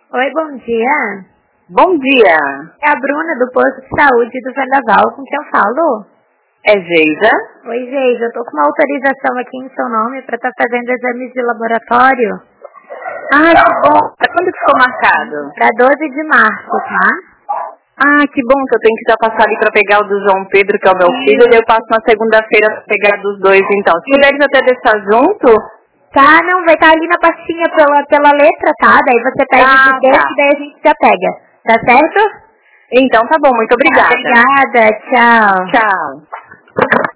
Oi, bom dia. Bom dia. É a Bruna do posto de saúde do Vendaval, com quem eu falo? É Geisa? Oi, Geisa, eu tô com uma autorização aqui em seu nome para estar fazendo exames de laboratório. Ah, que bom. Pra quando que ficou marcado? Para 12 de março, tá? Ah, que bom que eu tenho que já passar ali pra pegar o do João Pedro, que é o meu filho, e daí eu passo na segunda-feira pra pegar dos dois, então. Se puderes até deixar junto... Tá, não, vai estar ali na pastinha pela letra, tá? Daí você pega o desse e daí a gente já pega. Tá certo? Então tá bom, muito obrigada. Obrigada, tchau. Tchau.